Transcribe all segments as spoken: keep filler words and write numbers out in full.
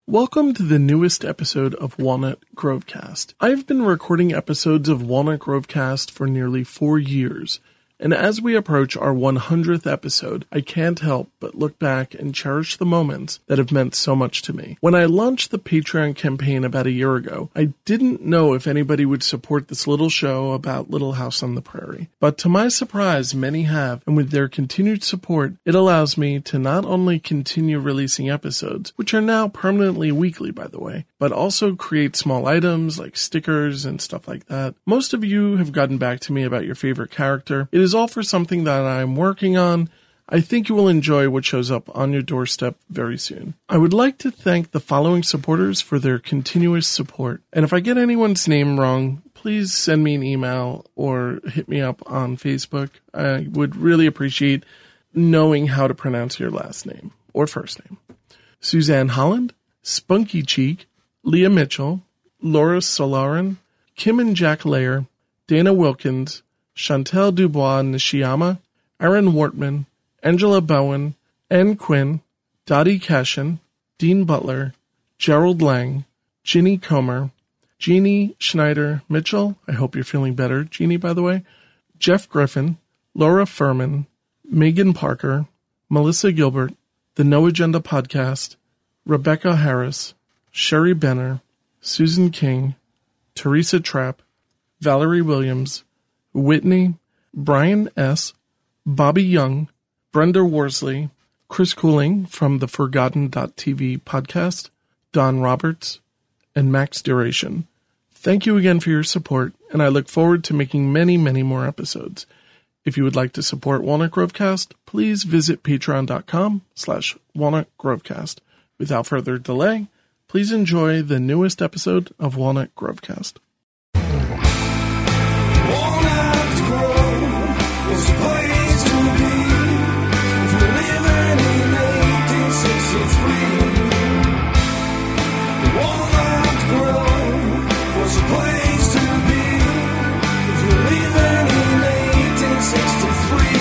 Welcome to the newest episode of Walnut Grovecast. I've been recording episodes of Walnut Grovecast for nearly four years, and as we approach our one hundredth episode, I can't help but look back and cherish the moments that have meant so much to me. When I launched the Patreon campaign about a year ago, I didn't know if anybody would support this little show about Little House on the Prairie. But to my surprise, many have, and with their continued support, it allows me to not only continue releasing episodes, which are now permanently weekly, by the way, but also create small items like stickers and stuff like that. Most of you have gotten back to me about your favorite character. It is all for something that I'm working on. I think you will enjoy what shows up on your doorstep very soon. I would like to thank the following supporters for their continuous support. And if I get anyone's name wrong, please send me an email or hit me up on Facebook. I would really appreciate knowing how to pronounce your last name or first name. Suzanne Holland, Spunky Cheek, Leah Mitchell, Laura Solarin, Kim and Jack Lair, Dana Wilkins, Chantel Dubois Nishiyama, Aaron Wortman, Angela Bowen, Ann Quinn, Dottie Cashin, Dean Butler, Gerald Lang, Ginny Comer, Jeannie Schneider Mitchell, I hope you're feeling better, Jeannie, by the way, Jeff Griffin, Laura Furman, Megan Parker, Melissa Gilbert, The No Agenda Podcast, Rebecca Harris, Sherry Benner, Susan King, Teresa Trapp, Valerie Williams, Whitney, Brian S., Bobby Young, Brenda Worsley, Chris Cooling from the Forgotten dot T V podcast, Don Roberts, and Max Duration. Thank you again for your support, and I look forward to making many, many more episodes. If you would like to support Walnut Grovecast, please visit patreon.com slash Walnut Grovecast. Without further delay, please enjoy the newest episode of Walnut Grovecast. Walnut Grove was a place to be if you're living in eighteen sixty-three. Walnut Grove was a place to be if you're living in eighteen sixty-three.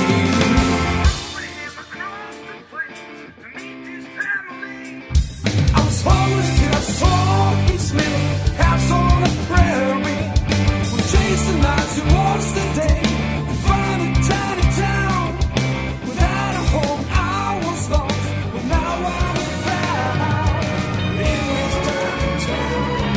I was homeless till I saw his many house on the prairie. Chase the night towards the day to find a tiny town. Without a home I was lost, but now I'm found in this tiny town.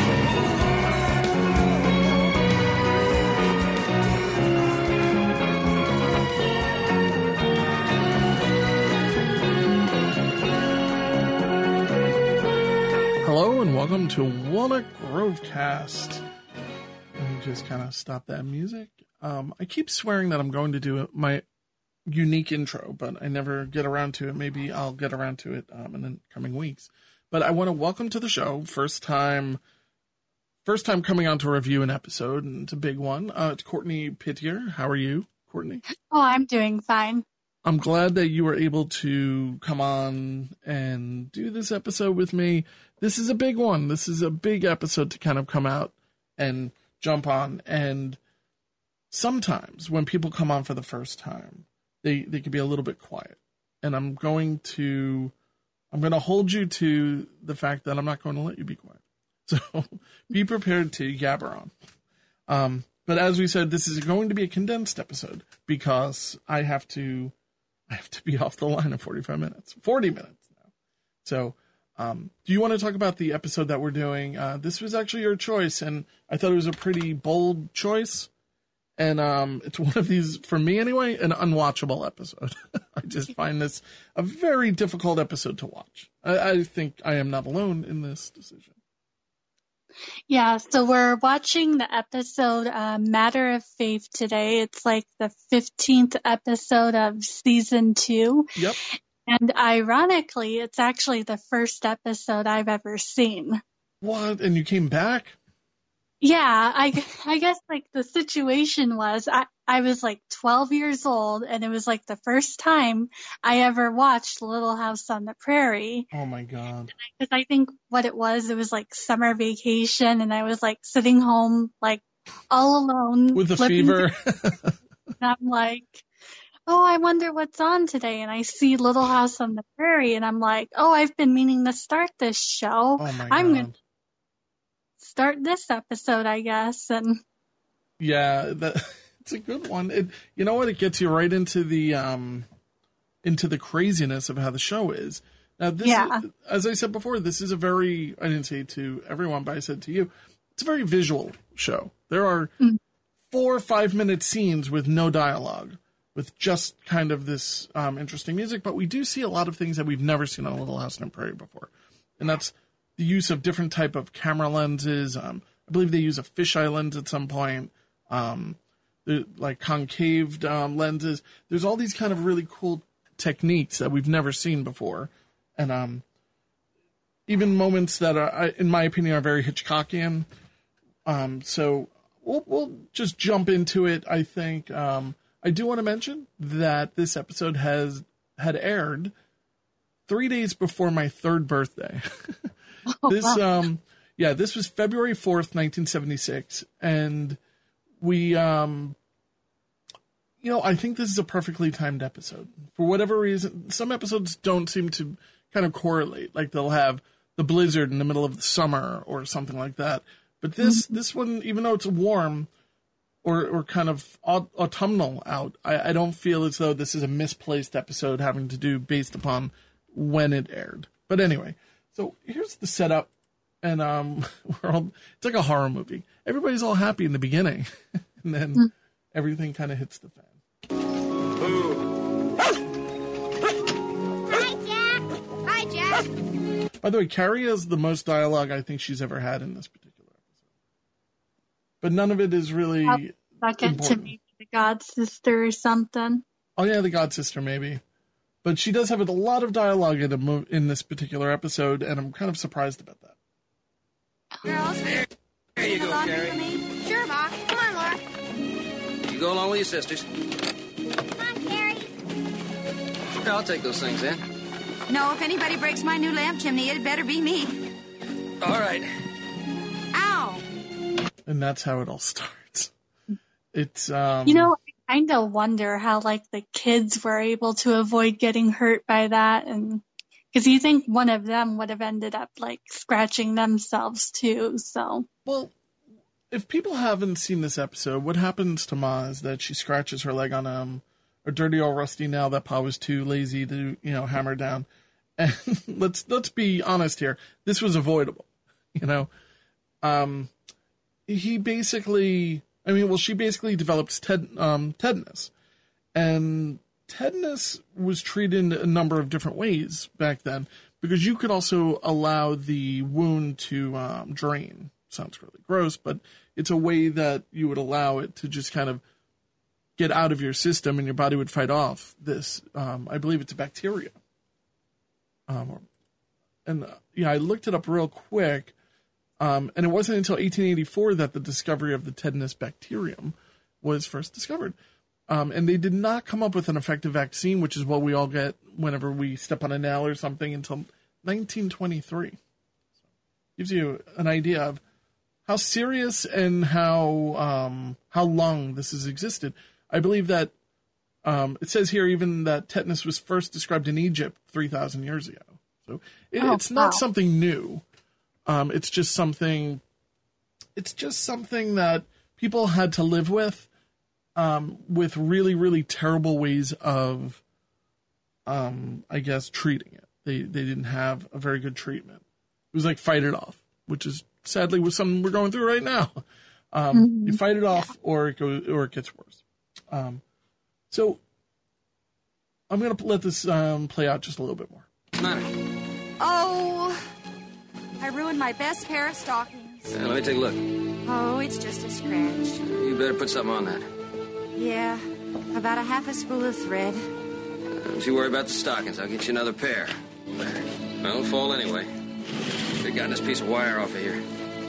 Hello and welcome to Walnut Grovecast. Let me just kind of stop that music. Um, I keep swearing that I'm going to do my unique intro, but I never get around to it. Maybe I'll get around to it um, in the coming weeks. But I want to welcome to the show. First time, first time coming on to review an episode, and it's a big one. Uh, it's Courtney Pittier. How are you, Courtney? Oh, I'm doing fine. I'm glad that you were able to come on and do this episode with me. This is a big one. This is a big episode to kind of come out and jump on. And sometimes when people come on for the first time, they, they can be a little bit quiet. And I'm going to, I'm going to hold you to the fact that I'm not going to let you be quiet. So be prepared to yabber on. Um, but as we said, this is going to be a condensed episode because I have to, I have to be off the line in forty-five minutes, forty minutes now. So, um, do you want to talk about the episode that we're doing? Uh, this was actually your choice, and I thought it was a pretty bold choice. And um, it's one of these, for me anyway, an unwatchable episode. I just find this a very difficult episode to watch. I, I think I am not alone in this decision. Yeah, so we're watching the episode uh, Matter of Faith today. It's like the fifteenth episode of season two. Yep. And ironically, it's actually the first episode I've ever seen. What? And you came back? Yeah, I, I guess like the situation was I, I was like twelve years old, and it was like the first time I ever watched Little House on the Prairie. Oh my God. Because I think what it was, it was like summer vacation, and I was like sitting home like all alone. With a flipping fever. through- and I'm like, oh, I wonder what's on today. And I see Little House on the Prairie, and I'm like, oh, I've been meaning to start this show. Oh my I'm God. going to start this episode, I guess. And Yeah, that, it's a good one. It, you know what? It gets you right into the um, into the craziness of how the show is. Now, this, Yeah. is, as I said before, this is a very, I didn't say to everyone, but I said to you, it's a very visual show. There are Mm. four or five minute scenes with no dialogue, with just kind of this um, interesting music, but we do see a lot of things that we've never seen on Little House on the Prairie before. And that's the use of different type of camera lenses. Um, I believe they use a fisheye lens at some point, um, the, like concaved um, lenses. There's all these kind of really cool techniques that we've never seen before. And um, even moments that are, in my opinion, are very Hitchcockian. Um, so we'll, we'll just jump into it. I think um, I do want to mention that this episode has had aired three days before my third birthday. this, um, yeah, this was February fourth, nineteen seventy-six, and we, um, you know, I think this is a perfectly timed episode. For whatever reason, some episodes don't seem to kind of correlate. Like they'll have the blizzard in the middle of the summer or something like that. But this mm-hmm. this one, even though it's warm or or kind of aut- autumnal out, I, I don't feel as though this is a misplaced episode having to do based upon when it aired. But anyway, so here's the setup, and um, we're all, it's like a horror movie. Everybody's all happy in the beginning, and then mm. everything kind of hits the fan. Hi, Jack. Hi, Jack. By the way, Carrie has the most dialogue I think she's ever had in this particular episode. But none of it is really second to maybe the God Sister or something. Oh yeah, the God Sister maybe. But she does have a lot of dialogue in, a mo- in this particular episode, and I'm kind of surprised about that. Girls, there, there you go, Carrie. For me? Sure, Ma. Come on, Laura. You go along with your sisters. Come on, Carrie. Sure, I'll take those things in. No, if anybody breaks my new lamp chimney, it better be me. All right. Ow. And that's how it all starts. It's, um... You know, I kind of wonder how, like, the kids were able to avoid getting hurt by that, and... Because you think one of them would have ended up, like, scratching themselves, too, so... Well, if people haven't seen this episode, what happens to Ma is that she scratches her leg on um, a dirty old rusty nail that Pa was too lazy to, you know, hammer down. And let's let's be honest here. This was avoidable, you know. Um, he basically... I mean, well, she basically develops ted, um, tetanus. And... tetanus was treated in a number of different ways back then, because you could also allow the wound to um, drain. Sounds really gross, but it's a way that you would allow it to just kind of get out of your system, and your body would fight off this. Um, I believe it's a bacteria. Um, and uh, yeah, I looked it up real quick, um, and it wasn't until eighteen eighty-four that the discovery of the tetanus bacterium was first discovered. Um, and they did not come up with an effective vaccine, which is what we all get whenever we step on a nail or something, until nineteen twenty-three. So, gives you an idea of how serious and how um, how long this has existed. I believe that um, it says here even that tetanus was first described in Egypt three thousand years ago. So it, oh, it's not wow. something new. Um, it's just something. It's just something that people had to live with. Um, with really, really terrible ways of, um, I guess, treating it. They they didn't have a very good treatment. It was like fight it off, which is sadly what something we're going through right now. Um, mm-hmm. You fight it off, yeah. or it goes, or it gets worse. Um, so I'm gonna let this um, play out just a little bit more. Oh, I ruined my best pair of stockings. Yeah, let me take a look. Oh, it's just a scratch. You better put something on that. Yeah, about a half a spool of thread. Uh, don't you worry about the stockings. I'll get you another pair. There. Well, don't fall anyway. They've gotten this piece of wire off of here.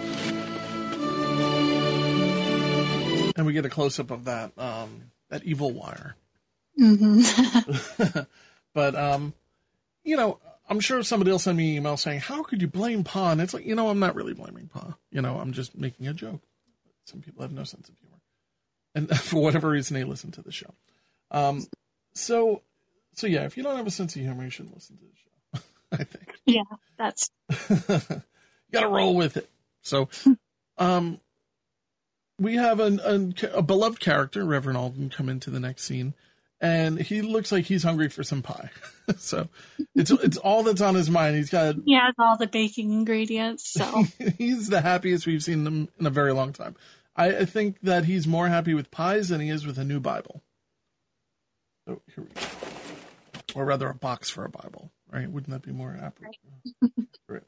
And we get a close-up of that, um, that evil wire. Mm-hmm. But, um, you know, I'm sure somebody will send me an email saying, how could you blame Pa? And it's like, you know, I'm not really blaming Pa. You know, I'm just making a joke. Some people have no sense of humor. And for whatever reason, they listen to the show. Um, So, so yeah, if you don't have a sense of humor, you shouldn't listen to the show. I think. Yeah, that's. You got to roll with it. So, um, we have an, an, a beloved character, Reverend Alden, come into the next scene, and he looks like he's hungry for some pie. So, it's it's all that's on his mind. He's got. He has all the baking ingredients, so. He's the happiest we've seen him in a very long time. I, I think that he's more happy with pies than he is with a new Bible. So, here we go. Or rather, a box for a Bible, right? Wouldn't that be more appropriate? Right.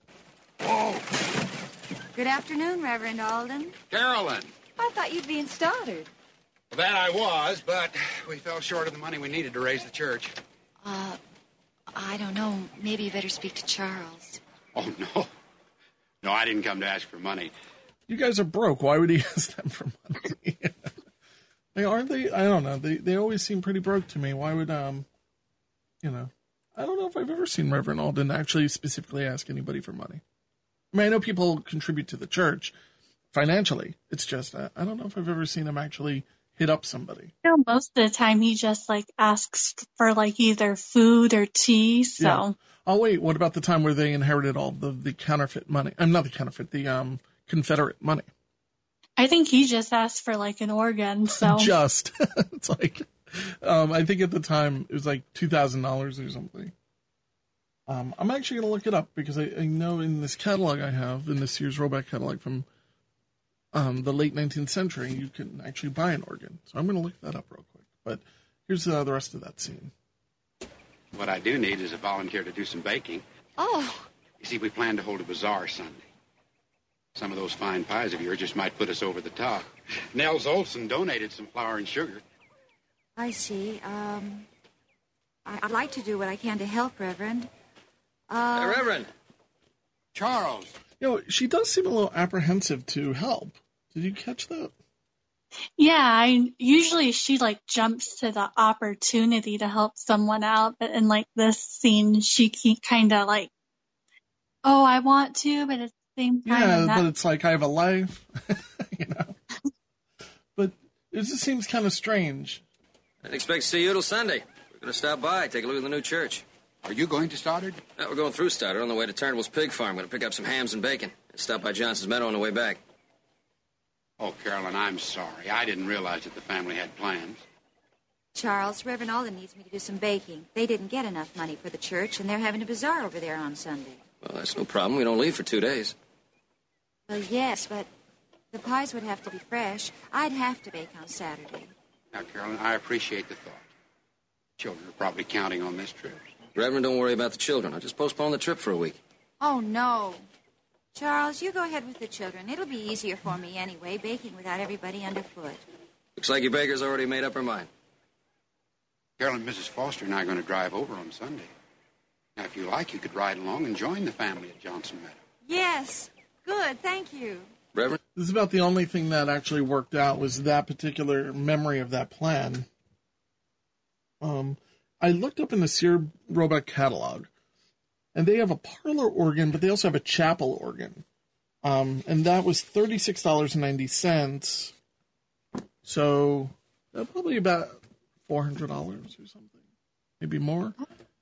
Oh. Good afternoon, Reverend Alden. Carolyn. I thought you'd be in Stoddard. Well, that I was, but we fell short of the money we needed to raise the church. Uh, I don't know. Maybe you better speak to Charles. Oh, no. No, I didn't come to ask for money. You guys are broke. Why would he ask them for money? They aren't they? I don't know. They they always seem pretty broke to me. Why would um, you know? I don't know if I've ever seen Reverend Alden actually specifically ask anybody for money. I mean, I know people contribute to the church financially. It's just uh, I don't know if I've ever seen him actually hit up somebody. You know, most of the time he just like asks for like either food or tea. So. Yeah. Oh wait, what about the time where they inherited all the the counterfeit money? I'm not the counterfeit, the um Confederate money. I think he just asked for like an organ. So just it's like um, I think at the time it was like two thousand dollars or something. Um, I'm actually going to look it up because I, I know in this catalog I have, in this Sears Roebuck catalog from um, the late nineteenth century, you can actually buy an organ. So I'm going to look that up real quick. But here's uh, the rest of that scene. What I do need is a volunteer to do some baking. Oh. You see, we plan to hold a bazaar Sunday. Some of those fine pies of yours just might put us over the top. Nels Olson donated some flour and sugar. I see. Um, I- I'd like to do what I can to help, Reverend. Uh, Hey, Reverend. Charles. You know, she does seem a little apprehensive to help. Did you catch that? yeah, I usually she like jumps to the opportunity to help someone out, but in like this scene, she kind of like, oh, I want to, but at the same time, Yeah, I'm not- but it's like I have a life, you know. But it just seems kind of strange. I didn't expect to see you till Sunday. We're going to stop by, take a look at the new church. Are you going to Stoddard? Now, we're going through Stoddard on the way to Turnbull's Pig Farm. Going to pick up some hams and bacon. And stop by Johnson's Meadow on the way back. Oh, Carolyn, I'm sorry. I didn't realize that the family had plans. Charles, Reverend Alden needs me to do some baking. They didn't get enough money for the church, and they're having a bazaar over there on Sunday. Well, that's no problem. We don't leave for two days. Well, yes, but the pies would have to be fresh. I'd have to bake on Saturday. Now, Carolyn, I appreciate the thought. Children are probably counting on this trip. Reverend, don't worry about the children. I'll just postpone the trip for a week. Oh, no. Charles, you go ahead with the children. It'll be easier for me anyway, baking without everybody underfoot. Looks like your baker's already made up her mind. Carolyn, Missus Foster and I are going to drive over on Sunday. Now, if you like, you could ride along and join the family at Johnson Meadow. Yes. Good, thank you. Reverend? This is about the only thing that actually worked out was that particular memory of that plan. Um, I looked up in the Sears Roebuck catalog, and they have a parlor organ, but they also have a chapel organ. Um, and that was thirty-six dollars and ninety cents. So, uh, probably about four hundred dollars or something. Maybe more.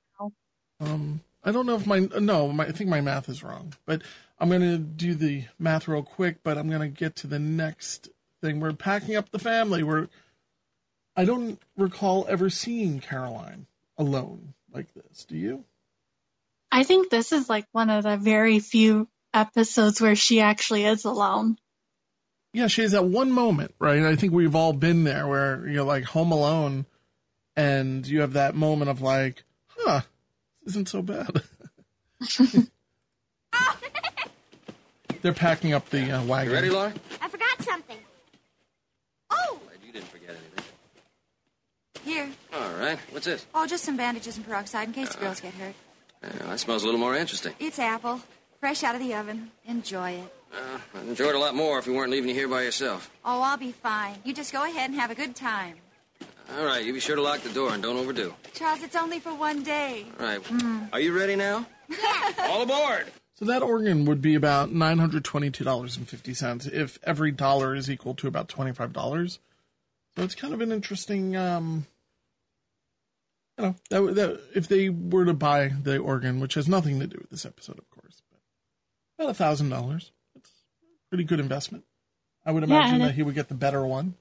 Um, I don't know if my, no, my, I think my math is wrong. But I'm going to do the math real quick, but I'm going to get to the next thing. We're packing up the family. We're, I don't recall ever seeing Caroline alone like this. Do you? I think this is like one of the very few episodes where she actually is alone. Yeah, she has that one moment, right? I think we've all been there where you're like home alone and you have that moment of like, huh, this isn't so bad. They're packing up the uh, wagon. You ready, Laura? I forgot something. Oh, Glad you didn't forget anything. here. All right. What's this? Oh, just some bandages and peroxide in case the girls get hurt. Uh, that smells a little more interesting. It's apple, fresh out of the oven. Enjoy it. Uh, I'd enjoy it a lot more if we weren't leaving you here by yourself. Oh, I'll be fine. You just go ahead and have a good time. All right. You be sure to lock the door and don't overdo. Charles, it's only for one day. All right. Are you ready now? Yes. All aboard. So that organ would be about nine hundred twenty-two dollars and fifty cents if every dollar is equal to about twenty-five dollars. So it's kind of an interesting um, you know, that, that if they were to buy the organ, which has nothing to do with this episode, of course, but about a thousand dollars. It's a pretty good investment. I would imagine Yeah, that he would get the better one.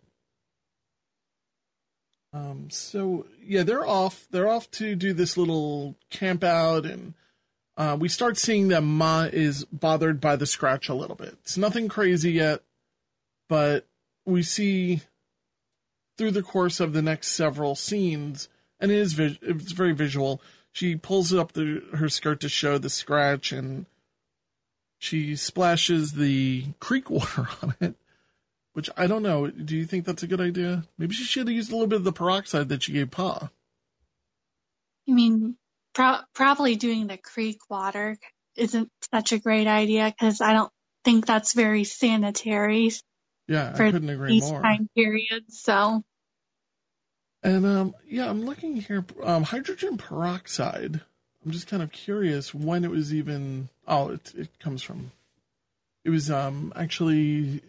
Um, so yeah, they're off. They're off to do this little camp out, and uh, we start seeing that Ma is bothered by the scratch a little bit. It's nothing crazy yet, but we see through the course of the next several scenes, and it is vis- it's very visual. She pulls up the, her skirt to show the scratch, and she splashes the creek water on it. Which, I don't know, do you think that's a good idea? Maybe she should have used a little bit of the peroxide that she gave Pa. I mean, pro- probably doing the creek water isn't such a great idea because I don't think that's very sanitary Yeah, for I couldn't agree these more. time periods. So, And, um, yeah, I'm looking here, um, hydrogen peroxide. I'm just kind of curious when it was even, oh, it, it comes from, it was, um, actually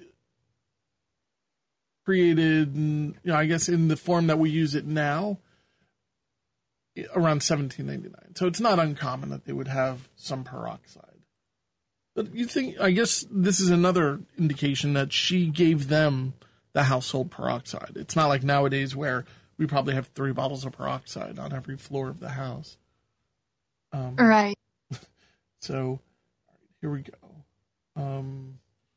created, you know, I guess in the form that we use it now, around seventeen ninety-nine. So it's not uncommon that they would have some peroxide. But you think, I guess this is another indication that she gave them the household peroxide. It's not like nowadays where we probably have three bottles of peroxide on every floor of the house. Um, right. So, all right, here we go. Um,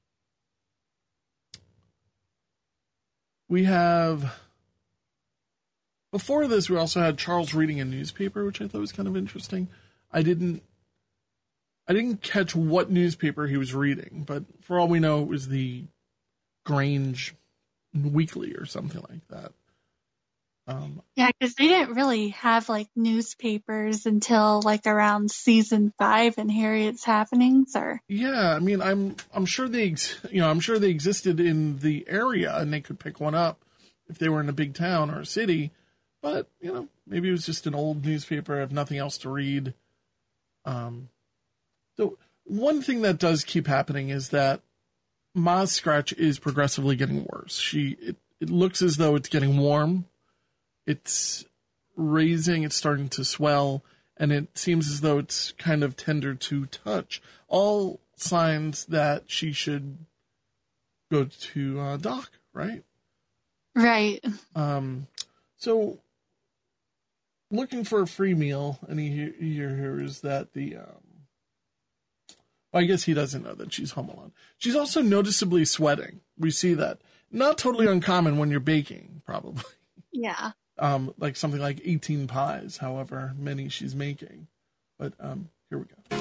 we have, before this, we also had Charles reading a newspaper, which I thought was kind of interesting. I didn't, I didn't catch what newspaper he was reading, but for all we know, it was the Grange Weekly or something like that. Um, Yeah, because they didn't really have like newspapers until like around season five in Harriet's Happenings, or yeah, I mean, I'm I'm sure they ex- you know I'm sure they existed in the area and they could pick one up if they were in a big town or a city, but you know maybe it was just an old newspaper, have nothing else to read. Um, so one thing that does keep happening is that Ma's scratch is progressively getting worse. She it, it looks as though it's getting warm. It's raising, it's starting to swell, and it seems as though it's kind of tender to touch. All signs that she should go to uh, doc, right? right. Um, so, looking for a free meal, and he, he hears that the, um, well, I guess he doesn't know that she's home alone. She's also noticeably sweating. We see that. Not totally uncommon when you're baking, probably. Yeah. Um, like something like eighteen pies, however many she's making. But um, here we go.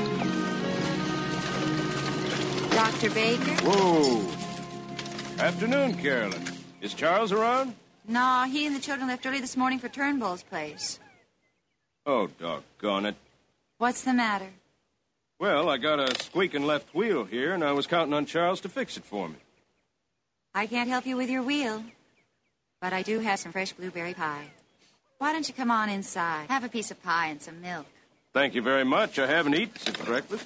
Doctor Baker? Whoa. Afternoon, Carolyn. Is Charles around? No, he and the children left early this morning for Turnbull's place. Oh, doggone it. What's the matter? Well, I got a squeaking left wheel here, and I was counting on Charles to fix it for me. I can't help you with your wheel, but I do have some fresh blueberry pie. Why don't you come on inside? Have a piece of pie and some milk. Thank you very much. I haven't eaten since breakfast.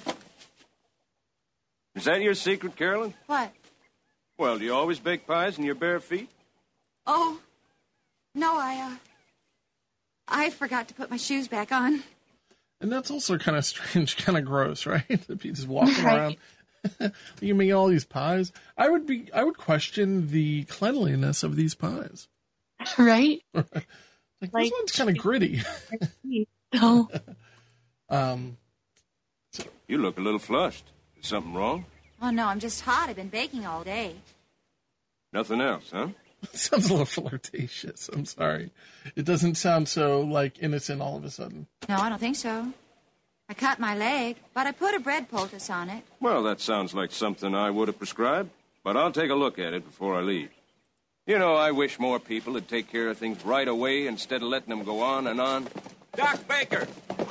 Is that your secret, Carolyn? What? Well, do you always bake pies in your bare feet? Oh, no, I, uh... I forgot to put my shoes back on. And that's also kind of strange, kind of gross, right? If you just walking Right. around, you make all these pies. I would be, I would question the cleanliness of these pies. Right. Like, this Like- one's kind of gritty. So, Um, You look a little flushed. Is something wrong? Oh, no, I'm just hot. I've been baking all day. Nothing else, huh? it sounds a little flirtatious. I'm sorry. It doesn't sound so like innocent all of a sudden. No, I don't think so. I cut my leg, but I put a bread poultice on it. Well, that sounds like something I would have prescribed, but I'll take a look at it before I leave. You know, I wish more people would take care of things right away instead of letting them go on and on. Doc Baker!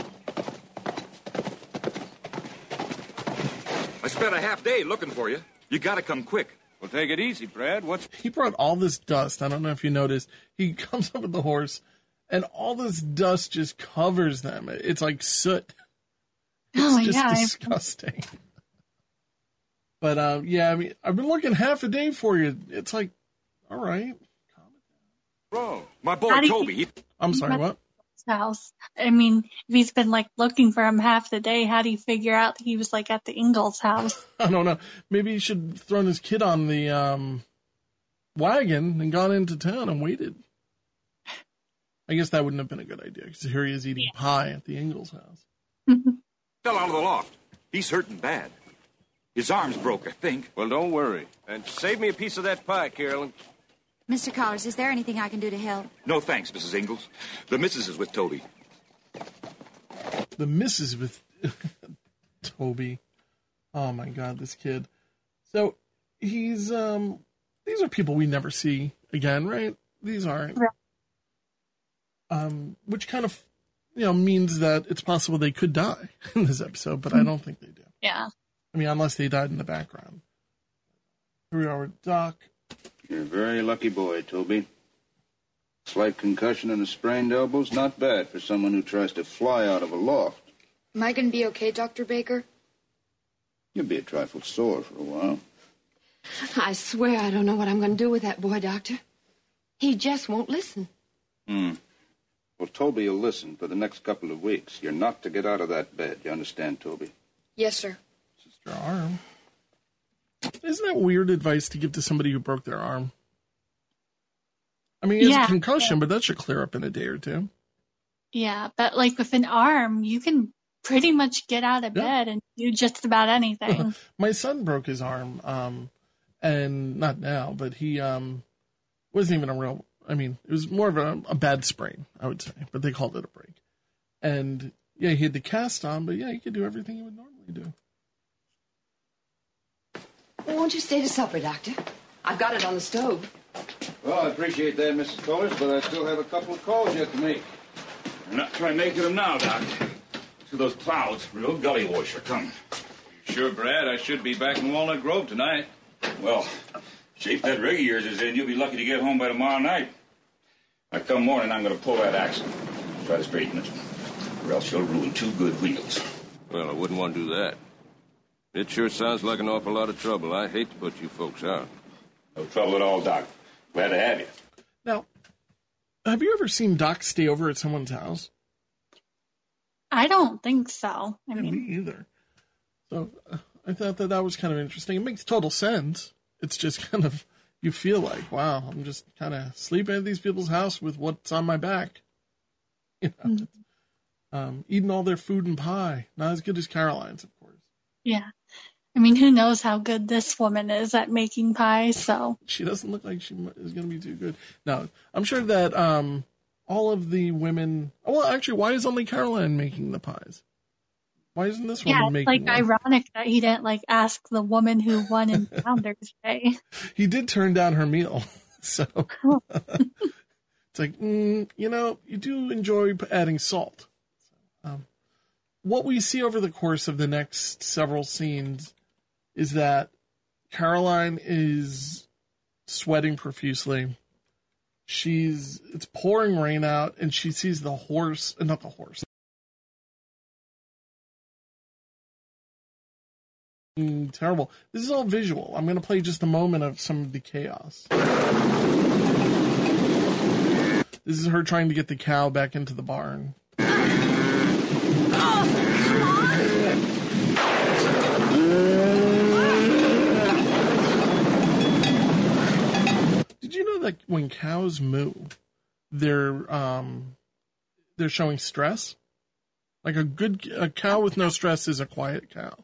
I spent a half day looking for you. You gotta come quick. Well, take it easy, Brad. What's... He brought all this dust. I don't know if you noticed. He comes up with the horse, and all this dust just covers them. It's like soot. It's oh just yeah. I- disgusting. But uh, yeah, I mean, I've been looking half a day for you. It's like, all right. wrong? My boy How do you- Toby, he, I'm sorry, what? house. I mean, if he's been like looking for him half the day, how do you figure out he was like at the Ingalls house? I don't know. Maybe he should have thrown his kid on the um, wagon and gone into town and waited. I guess that wouldn't have been a good idea because here he is eating yeah. pie at the Ingalls house. Fell out of the loft. He's hurting bad. His arm's broke, I think. Well, don't worry. And save me a piece of that pie, Carolyn. Mister Collars, is there anything I can do to help? No thanks, Missus Ingalls. The missus is with Toby. The missus with Toby. Oh, my God, this kid. So, he's, um, these are people we never see again, right? These aren't. Right. Um, which kind of, you know, means that it's possible they could die in this episode, but mm-hmm. I don't think they do. Yeah. I mean, unless they died in the background. Here we are with Doc. You're a very lucky boy, Toby. Slight concussion and a sprained elbow's not bad for someone who tries to fly out of a loft. Am I going to be okay, Doctor Baker? You'll be a trifle sore for a while. I swear I don't know what I'm going to do with that boy, Doctor. He just won't listen. Hmm. Well, Toby will listen for the next couple of weeks. You're not to get out of that bed. You understand, Toby? Yes, sir. Just your arm. Isn't that weird advice to give to somebody who broke their arm? I mean, it's yeah. a concussion, but that should clear up in a day or two. Yeah, but like with an arm, you can pretty much get out of yeah. bed and do just about anything. My son broke his arm, um, and not now, but he um, wasn't even a real, I mean, it was more of a, a bad sprain, I would say, but they called it a break. And yeah, he had the cast on, but yeah, he could do everything he would normally do. Well, won't you stay to supper, Doctor? I've got it on the stove. Well, I appreciate that, Missus Collars, but I still have a couple of calls yet to make. I'm not trying making them now, Doc. See those clouds, real gully wash are coming. Sure, Brad, I should be back in Walnut Grove tonight. Well, shape that rig of yours is in, you'll be lucky to get home by tomorrow night. Now, come morning, I'm going to pull that axle. Try to straighten it, or else you'll ruin two good wheels. Well, I wouldn't want to do that. It sure sounds like an awful lot of trouble. I hate to put you folks out. No trouble at all, Doc. Glad to have you. Now, have you ever seen Doc stay over at someone's house? I don't think so. I yeah, mean, me either. So uh, I thought that that was kind of interesting. It makes total sense. It's just kind of, you feel like, wow, I'm just kind of sleeping at these people's house with what's on my back. You know, mm-hmm. um, eating all their food and pie. Not as good as Caroline's, of course. Yeah. I mean, who knows how good this woman is at making pies, so. She doesn't look like she is going to be too good. Now, I'm sure that um, all of the women... Well, actually, why is only Caroline making the pies? Why isn't this woman yeah, making it's like one? Ironic that he didn't, like, ask the woman who won in Founders Day. He did turn down her meal, so... It's like, mm, you know, you do enjoy adding salt. So, um, what we see over the course of the next several scenes is that Caroline is sweating profusely. She's, it's pouring rain out, and she sees the horse, uh, not the horse. Mm, terrible. This is all visual. I'm going to play just a moment of some of the chaos. This is her trying to get the cow back into the barn. Did you know that when cows moo, they're um, they're showing stress? Like a good a cow with no stress is a quiet cow.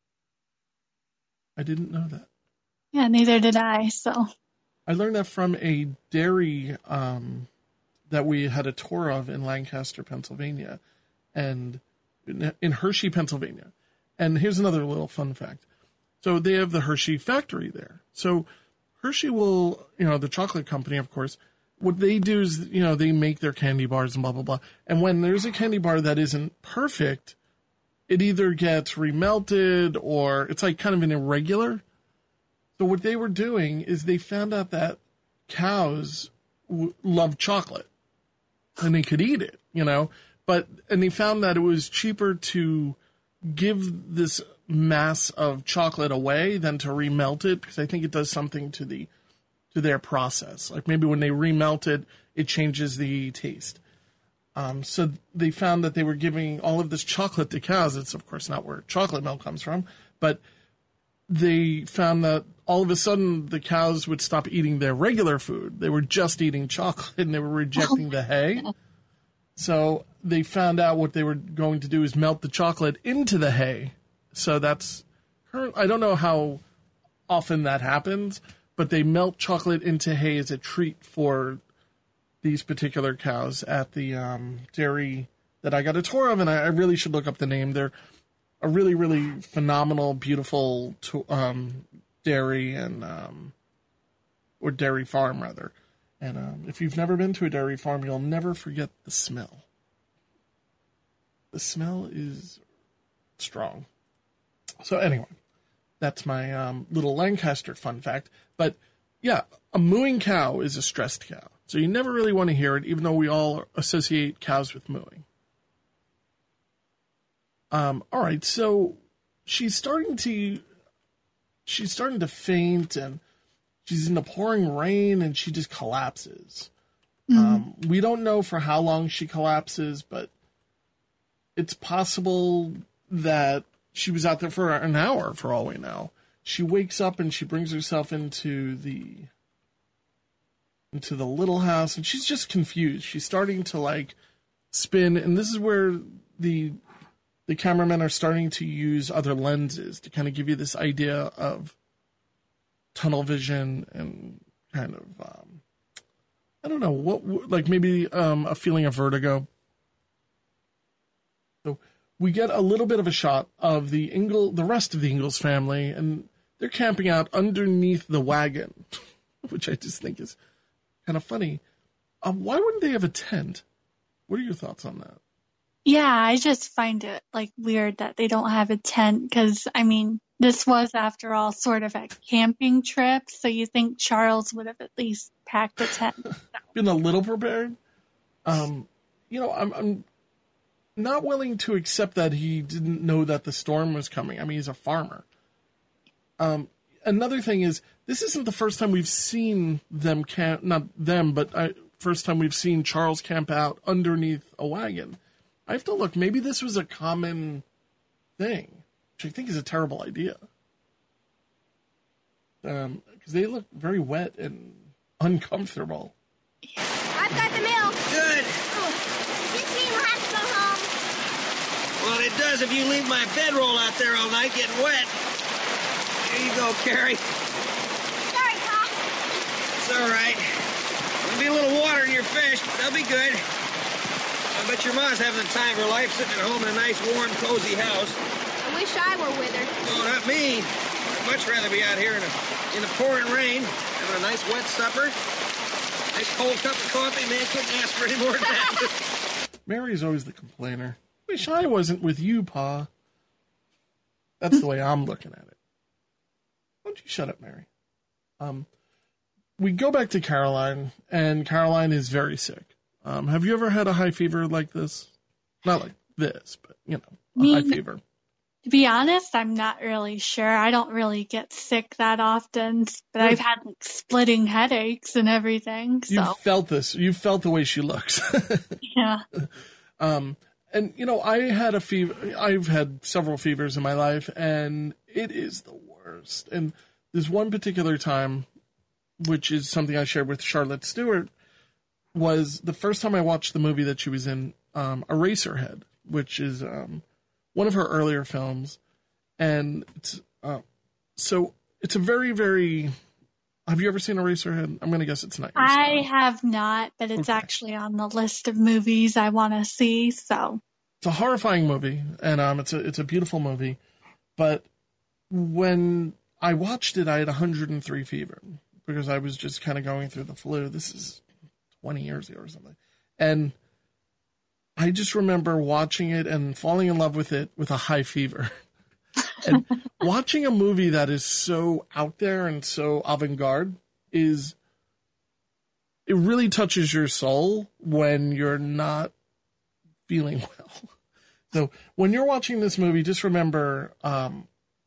I didn't know that. Yeah, neither did I. So I learned that from a dairy um, that we had a tour of in Lancaster, Pennsylvania, and in Hershey, Pennsylvania. And here's another little fun fact. So they have the Hershey factory there. So Hershey will, you know, the chocolate company, of course, what they do is, you know, they make their candy bars and blah, blah, blah. And when there's a candy bar that isn't perfect, it either gets remelted or it's like kind of an irregular. So what they were doing is they found out that cows w- love chocolate and they could eat it, you know, but, and they found that it was cheaper to give this mass of chocolate away than to remelt it, because I think it does something to the to their process. Like maybe when they remelt it, it changes the taste. Um, so they found that they were giving all of this chocolate to cows. It's, of course, not where chocolate milk comes from, but they found that all of a sudden the cows would stop eating their regular food. They were just eating chocolate, and they were rejecting the hay. So they found out what they were going to do is melt the chocolate into the hay. So that's, I don't know how often that happens, but they melt chocolate into hay as a treat for these particular cows at the um, dairy that I got a tour of, and I, I really should look up the name. They're a really, really phenomenal, beautiful to, um, dairy and um, or dairy farm, rather. And um, if you've never been to a dairy farm, you'll never forget the smell. The smell is strong. So anyway, that's my um, little Lancaster fun fact. But yeah, a mooing cow is a stressed cow. So you never really want to hear it, even though we all associate cows with mooing. Um, all right, so she's starting to she's starting to faint, and she's in the pouring rain, and she just collapses. Mm-hmm. Um, we don't know for how long she collapses, but it's possible that she was out there for an hour, for all we know. She wakes up and she brings herself into the into the little house, and she's just confused. She's starting to like spin, and this is where the the cameramen are starting to use other lenses to kind of give you this idea of tunnel vision and kind of um, I don't know what like maybe um, a feeling of vertigo. So we get a little bit of a shot of the Ingle, the rest of the Ingalls family, and they're camping out underneath the wagon, which I just think is kind of funny. Um, why wouldn't they have a tent? What are your thoughts on that? Yeah, I just find it like weird that they don't have a tent because, I mean, this was, after all, sort of a camping trip, so you think Charles would have at least packed a tent. Been a little prepared. Um, you know, I'm, I'm not willing to accept that he didn't know that the storm was coming. I mean, he's a farmer. Um, another thing is, this isn't the first time we've seen them camp, not them, but I, first time we've seen Charles camp out underneath a wagon. I have to look. Maybe this was a common thing, which I think is a terrible idea. Um, because they look very wet and uncomfortable. I've got the milk. Good. Oh, this mean we'll have to go home? Well, it does if you leave my bedroll out there all night getting wet. Here you go, Carrie. Sorry, Pa. It's all right. There'll be a little water in your fish, but they'll be good. I bet your Ma's having the time of her life sitting at home in a nice, warm, cozy house. I wish I were with her. No, not me. I'd much rather be out here in, a, in the pouring rain, having a nice wet supper. Nice cold cup of coffee. Man, couldn't ask for any more than that. Mary's always the complainer. Wish I wasn't with you, Pa. That's the way I'm looking at it. Why don't you shut up, Mary? Um, we go back to Caroline, and Caroline is very sick. Um, have you ever had a high fever like this? Not like this, but, you know, a Me, high fever. To be honest, I'm not really sure. I don't really get sick that often, but I've had like splitting headaches and everything. So. You felt this. You felt the way she looks. Yeah. Um, and, you know, I had a fever. I've had several fevers in my life, and it is the worst. And there's one particular time, which is something I shared with Charlotte Stewart, was the first time I watched the movie that she was in, um, Eraserhead, which is um, one of her earlier films. And it's, uh, so it's a very, very... Have you ever seen Eraserhead? I'm going to guess it's not. I have not, but it's okay. Actually on the list of movies I want to see, so... It's a horrifying movie, and um, it's a it's a beautiful movie. But when I watched it, I had one hundred three fever, because I was just kind of going through the flu. This is twenty years ago or something. And I just remember watching it and falling in love with it with a high fever. And watching a movie that is so out there and so avant-garde is, it really touches your soul when you're not feeling well. So when you're watching this movie, just remember um,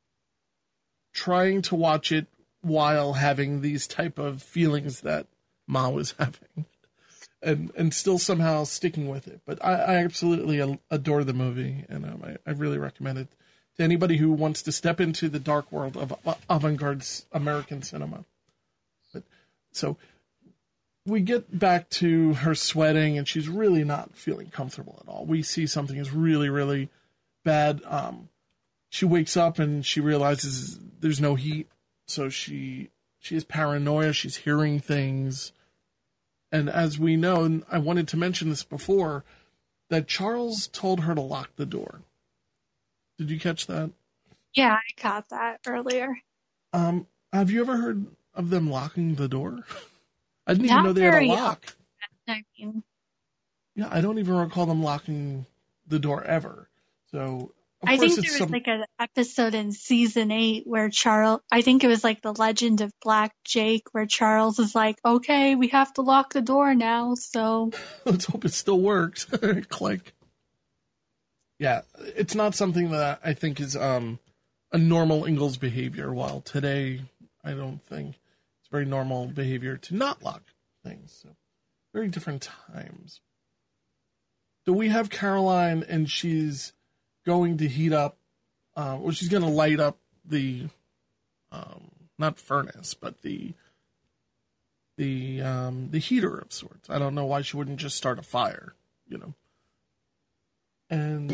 trying to watch it while having these type of feelings that Ma was having. and and still somehow sticking with it. But I, I absolutely adore the movie, and um, I, I really recommend it to anybody who wants to step into the dark world of avant-garde American cinema. But so we get back to her sweating, and she's really not feeling comfortable at all. We see something is really, really bad. Um, she wakes up and she realizes there's no heat, so she she is paranoia. She's hearing things. And as we know, and I wanted to mention this before, that Charles told her to lock the door. Did you catch that? Yeah, I caught that earlier. Um, have you ever heard of them locking the door? I didn't Not even know they had a very lock. often. I mean, Yeah, I don't even recall them locking the door ever. So, of I course, think it's there was some. like an episode in season eight where Charles, I think it was like the Legend of Black Jake, where Charles is like, okay, we have to lock the door now, so. Let's hope it still works. Click. Yeah, it's not something that I think is um, a normal Ingalls behavior, while today I don't think it's very normal behavior to not lock things. So, very different times. So we have Caroline, and she's going to heat up, uh, well, she's going to light up the, um, not furnace, but the, the, um, the heater of sorts. I don't know why she wouldn't just start a fire, you know. And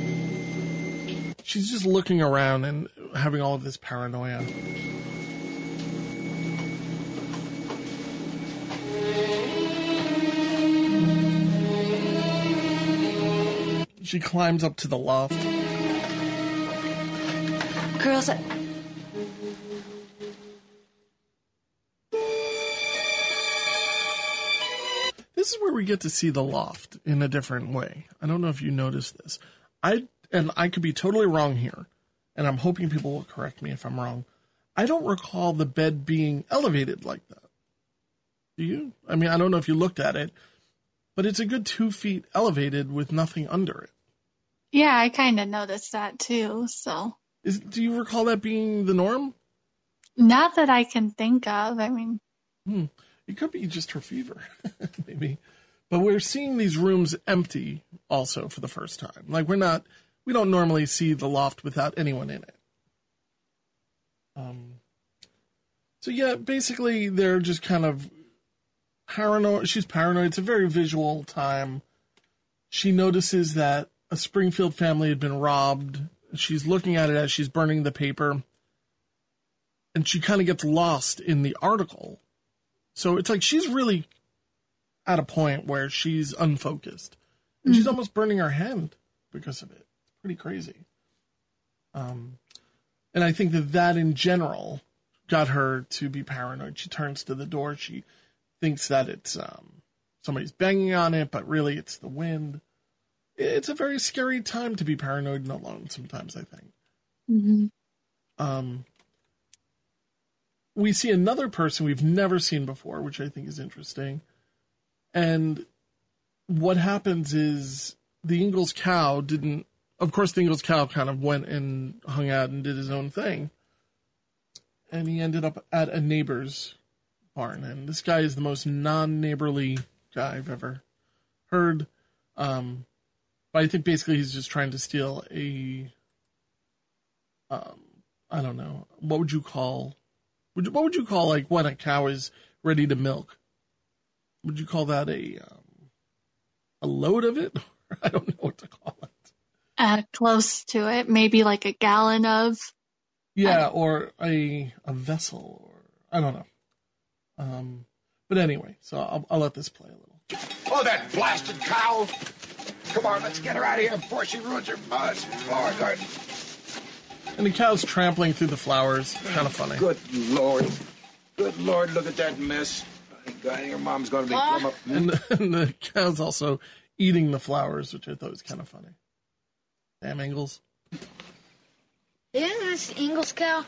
she's just looking around and having all of this paranoia. She climbs up to the loft. Girls, I... This is where we get to see the loft in a different way. I don't know if you noticed this. I and I could be totally wrong here, and I'm hoping people will correct me if I'm wrong. I don't recall the bed being elevated like that. Do you? I mean, I don't know if you looked at it, but it's a good two feet elevated with nothing under it. Yeah, I kind of noticed that too, so. Is, do you recall that being the norm? Not that I can think of. I mean, Hmm. It could be just her fever, maybe. But we're seeing these rooms empty also for the first time. Like, we're not, we don't normally see the loft without anyone in it. Um. So, yeah, basically, they're just kind of paranoid. She's paranoid. It's a very visual time. She notices that a Springfield family had been robbed. She's looking at it as she's burning the paper. And she kind of gets lost in the article. So it's like she's really at a point where she's unfocused. And mm-hmm. she's almost burning her hand because of it. It's pretty crazy. Um, and I think that that in general got her to be paranoid. She turns to the door. She thinks that it's um, somebody's banging on it, but really it's the wind. It's a very scary time to be paranoid and alone sometimes, I think. Mm-hmm. Um, we see another person we've never seen before, which I think is interesting. And what happens is the Ingalls cow didn't... Of course, the Ingalls cow kind of went and hung out and did his own thing. And he ended up at a neighbor's barn. And this guy is the most non-neighborly guy I've ever heard. Um, but I think basically he's just trying to steal a... Um, I don't know. What would you call... Would you, what would you call, like, when a cow is ready to milk? Would you call that a um, a load of it? I don't know what to call it. Uh, close to it. Maybe like a gallon of. Yeah, or a a vessel, or I don't know. Um, but anyway, so I'll, I'll let this play a little. Oh, that blasted cow! Come on, let's get her out of here before she ruins her mud flower garden. And the cow's trampling through the flowers. Kind of funny. Good Lord. Good Lord, look at that mess. I think her mom's going to be plumb up. And the, and the cow's also eating the flowers, which I thought was kind of funny. Damn Ingalls. Isn't this Ingalls cow?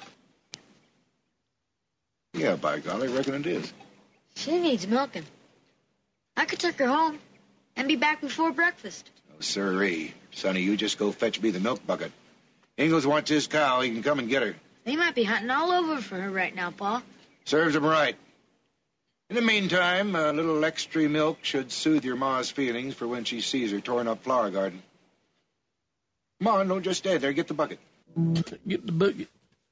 Yeah, by golly, I reckon it is. She needs milking. I could take her home and be back before breakfast. Oh, sirree. Sonny, you just go fetch me the milk bucket. Ingalls wants his cow. He can come and get her. They might be hunting all over for her right now, Pa. Serves him right. In the meantime, a little extra milk should soothe your ma's feelings for when she sees her torn up flower garden. Come on, don't just stay there. Get the bucket. Get the bucket.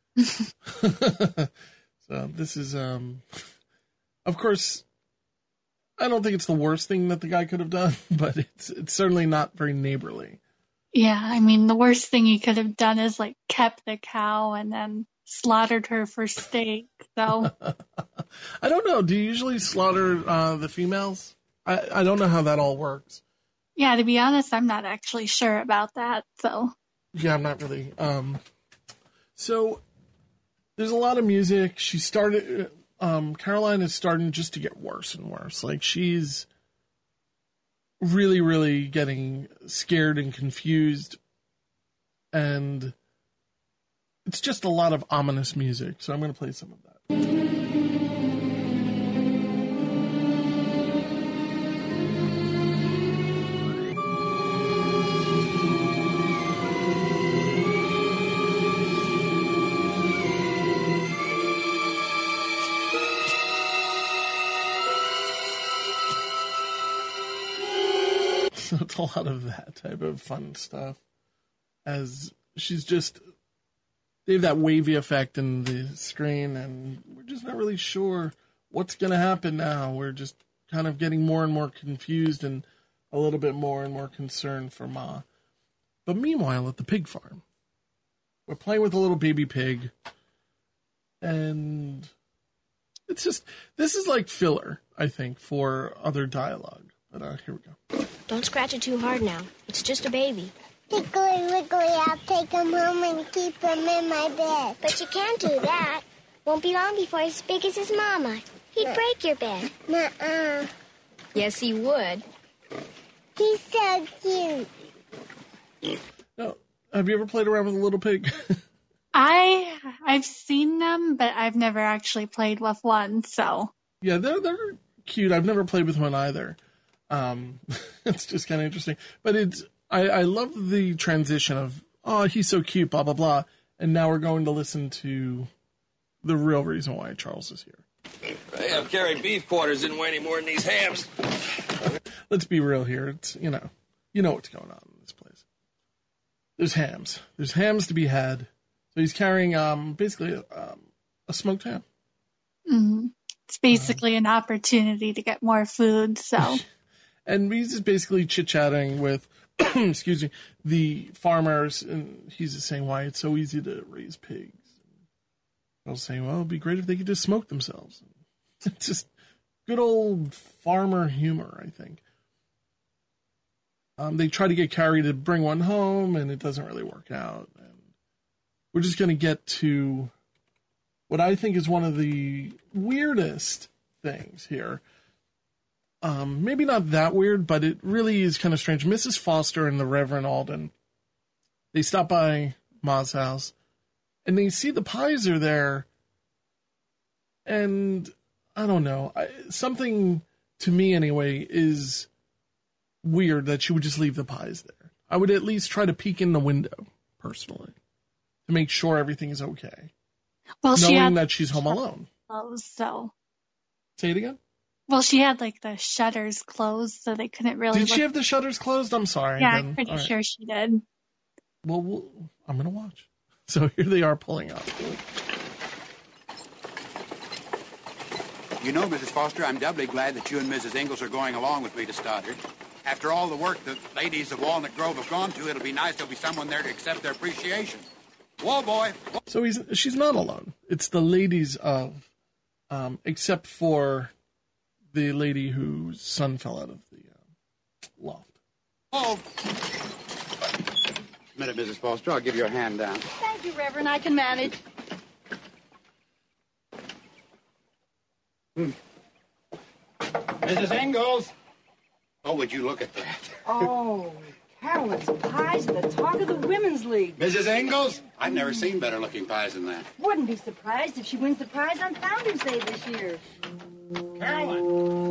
So this is, um, of course, I don't think it's the worst thing that the guy could have done, but it's it's certainly not very neighborly. Yeah, I mean, the worst thing he could have done is, like, kept the cow and then slaughtered her for steak, so. I don't know. Do you usually slaughter uh, the females? I, I don't know how that all works. Yeah, to be honest, I'm not actually sure about that, so. Yeah, I'm not really. Um, so there's a lot of music. She started, um, Caroline is starting just to get worse and worse. Like, she's really, really getting scared and confused. And it's just a lot of ominous music. So I'm going to play some of that. So it's a lot of that type of fun stuff. As she's just, they have that wavy effect in the screen, and we're just not really sure what's going to happen now. We're just kind of getting more and more confused and a little bit more and more concerned for Ma. But meanwhile, at the pig farm, we're playing with a little baby pig, and it's just, this is like filler, I think, for other dialogue. But uh, here we go. Don't scratch it too hard now. It's just a baby. Piggly Wiggly, I'll take him home and keep him in my bed. But you can't do that. Won't be long before he's as big as his mama. He'd break your bed. Nuh-uh. Yes, he would. He's so cute. No, have you ever played around with a little pig? I, I've seen them, but I've never actually played with one, so. Yeah, they're, they're cute. I've never played with one either. Um, it's just kind of interesting. But it's, I, I love the transition of, oh, he's so cute, blah, blah, blah. And now we're going to listen to the real reason why Charles is here. They have carried beef quarters didn't weigh any more than these hams. Let's be real here. It's, you know, you know what's going on in this place. There's hams. There's hams to be had. So he's carrying, um, basically um, a smoked ham. Mm-hmm. It's basically uh, an opportunity to get more food, so. And he's just basically chit-chatting with, excuse me, the farmers, and he's just saying why it's so easy to raise pigs. I was saying, well, it'd be great if they could just smoke themselves. It's just good old farmer humor, I think. Um, they try to get Carrie to bring one home, and it doesn't really work out. And we're just going to get to what I think is one of the weirdest things here. Um, maybe not that weird, but it really is kind of strange. Missus Foster and the Reverend Alden, they stop by Ma's house, and they see the pies are there, and I don't know, I, something to me anyway is weird that she would just leave the pies there. I would at least try to peek in the window, personally, to make sure everything is okay. Well, knowing she had that she's home alone. Closed, so. Say it again? Well, she had, like, the shutters closed, so they couldn't really... Did look. she have the shutters closed? I'm sorry. Yeah, then. I'm pretty All right. sure she did. Well, we'll I'm going to watch. So here they are pulling up. You know, Missus Foster, I'm doubly glad that you and Missus Ingalls are going along with me to Stoddard. After all the work the ladies of Walnut Grove have gone to, it'll be nice there'll be someone there to accept their appreciation. Whoa, boy. Whoa. So he's she's not alone. It's the ladies of, um, except for the lady whose son fell out of the uh, loft. Oh. A minute, Missus Foster. I'll give you a hand down. Thank you, Reverend. I can manage. Hmm. Missus Ingalls. Oh, would you look at that? Oh, Carolyn's pies are the talk of the Women's League. Missus Ingalls? I've never seen better looking pies than that. Wouldn't be surprised if she wins the prize on Founders Day this year. Carolyn.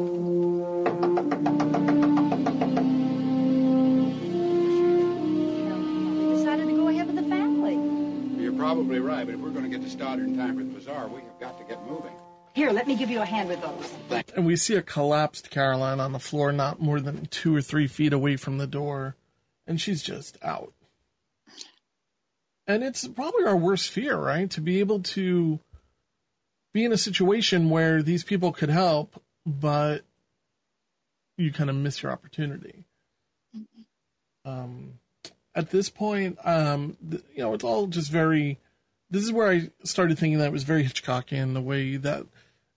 We decided to go ahead with the family. You're probably right, but if we're going to get to Stoddard in time for the bazaar, we have got to get moving. Here, let me give you a hand with those. And we see a collapsed Caroline on the floor, not more than two or three feet away from the door, and she's just out. And it's probably our worst fear, right? To be able to be in a situation where these people could help, but you kind of miss your opportunity. Um, at this point, um, th- you know, it's all just very, this is where I started thinking that it was very Hitchcockian, the way that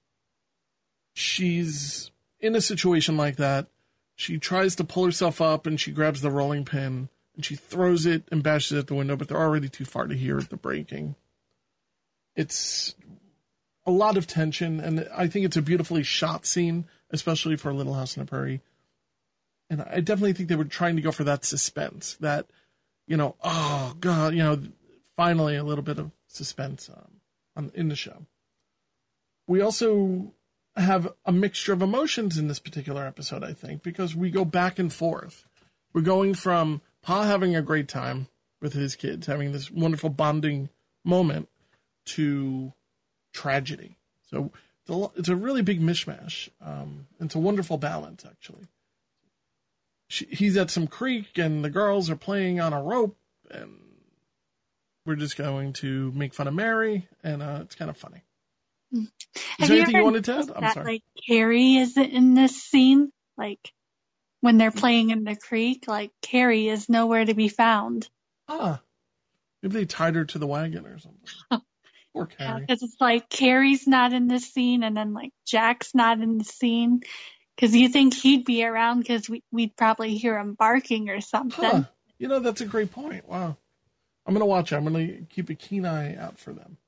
she's in a situation like that. She tries to pull herself up and she grabs the rolling pin and she throws it and bashes it at the window, but they're already too far to hear the breaking. It's a lot of tension, and I think it's a beautifully shot scene, especially for Little House on the Prairie. And I definitely think they were trying to go for that suspense, that, you know, oh, God, you know, finally a little bit of suspense um, on, in the show. We also have a mixture of emotions in this particular episode, I think, because we go back and forth. We're going from Pa having a great time with his kids, having this wonderful bonding moment, to tragedy. So it's a, it's a really big mishmash. Um, it's a wonderful balance, actually. She, he's at some creek, and the girls are playing on a rope, and we're just going to make fun of Mary, and uh, it's kind of funny. Is Have there you anything ever you wanted to add? noticed I'm that, sorry. like, Carrie is in this scene? Like, when they're playing in the creek, like, Carrie is nowhere to be found. Ah, maybe they tied her to the wagon or something. Poor Carrie. Because it's like Carrie's not in this scene, and then, like, Jack's not in the scene. Because you think he'd be around because we, we'd probably hear him barking or something. Huh. You know, that's a great point. Wow. I'm going to watch it. I'm going to keep a keen eye out for them.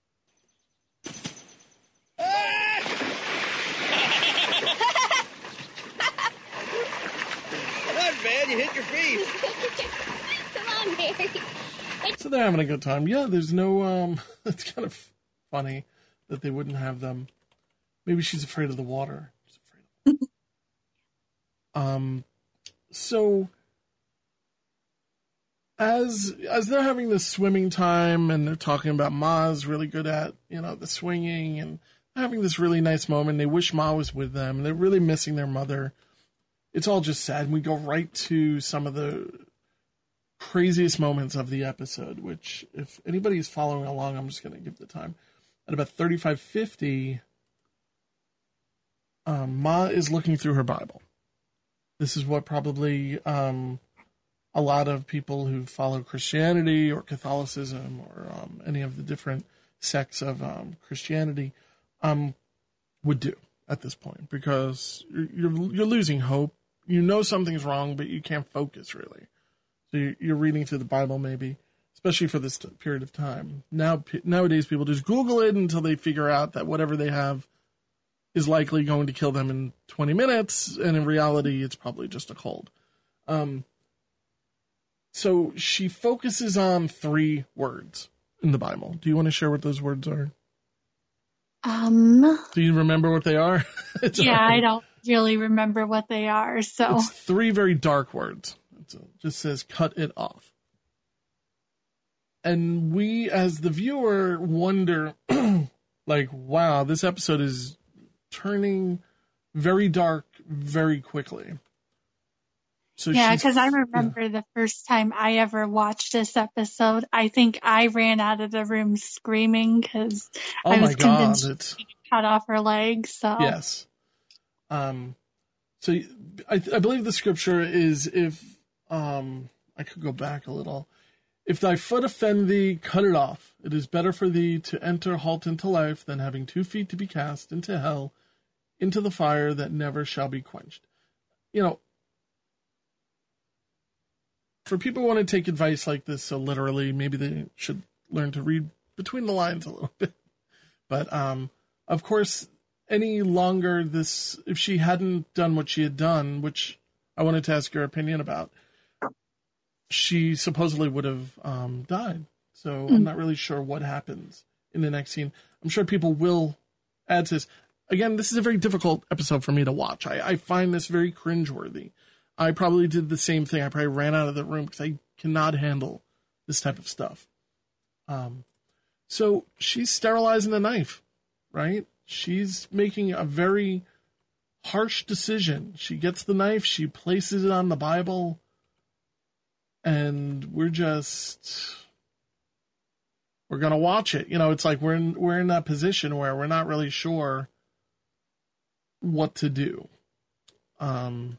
Not bad, you hit your feet. Come on, Mary. So they're having a good time. Yeah, there's no, um, it's kind of funny that they wouldn't have them. Maybe she's afraid of the water. She's afraid of um, so as, as they're having this swimming time and they're talking about Ma's really good at, you know, the swinging and having this really nice moment, they wish Ma was with them and they're really missing their mother. It's all just sad. And we go right to some of the craziest moments of the episode, which if anybody is following along, I'm just going to give the time. At about thirty-five fifty, um, Ma is looking through her Bible. This is what probably um, a lot of people who follow Christianity or Catholicism or um, any of the different sects of um, Christianity um, would do at this point, because you're, you're you're losing hope. You know something's wrong, but you can't focus really. So you're reading through the Bible, maybe, especially for this period of time. Now, nowadays, people just Google it until they figure out that whatever they have is likely going to kill them in twenty minutes, and in reality, it's probably just a cold. Um, so she focuses on three words in the Bible. Do you want to share what those words are? Um. Do you remember what they are? It's yeah, all right. I don't really remember what they are, so. It's three very dark words. It just says, cut it off. And we, as the viewer, wonder, like, wow, this episode is turning very dark very quickly. So yeah, she's- because I remember the first time I ever watched this episode, I think I ran out of the room screaming because Oh I my was God, convinced it's- she cut off her leg. So Yes. Um, so I, I believe the scripture is if, um, I could go back a little. If thy foot offend thee, cut it off. It is better for thee to enter halt into life than having two feet to be cast into hell, into the fire that never shall be quenched. You know, for people who want to take advice like this so literally, maybe they should learn to read between the lines a little bit. But, um, of course, any longer this, if she hadn't done what she had done, which I wanted to ask your opinion about, she supposedly would have um, died. So I'm not really sure what happens in the next scene. I'm sure people will add to this. Again, this is a very difficult episode for me to watch. I, I find this very cringeworthy. I probably did the same thing. I probably ran out of the room because I cannot handle this type of stuff. Um, so she's sterilizing the knife, right? She's making a very harsh decision. She gets the knife, she places it on the Bible, and we're just we're gonna watch it. You know, it's like we're in we're in that position where we're not really sure what to do. Um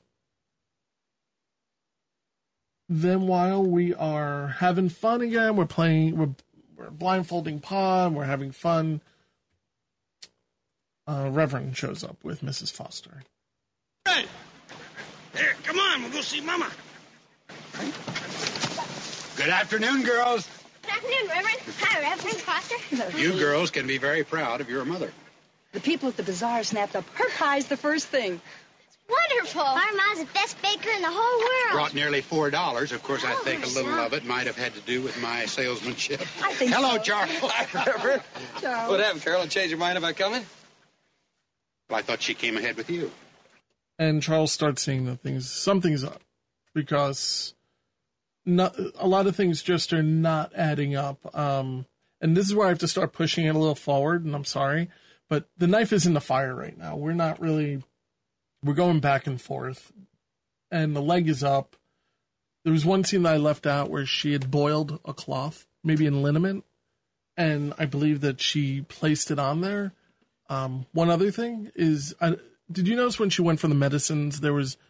then while we are having fun again, we're playing we're we're blindfolding Pa, and we're having fun. Uh, Reverend shows up with Missus Foster. Hey! There, come on, we'll go see Mama. Good afternoon, girls. Good afternoon, Reverend. Hi, Reverend Foster. You girls can be very proud of your mother. The people at the bazaar snapped up her pie's the first thing. Wonderful. Our Ma's the best baker in the whole world. Brought nearly four dollars. Of course, I Oh, think a little son. of it might have had to do with my salesmanship. I think Hello, so. Charles. Hi, Reverend. Charles. What happened, Carolyn? Change your mind about coming? Well, I thought she came ahead with you. And Charles starts seeing that things something's up because not, a lot of things just are not adding up. Um, and this is where I have to start pushing it a little forward, and I'm sorry, but the knife is in the fire right now. We're not really, we're going back and forth, and the leg is up. There was one scene that I left out where she had boiled a cloth, maybe in liniment, and I believe that she placed it on there. Um, one other thing is, I, did you notice when she went for the medicines, there was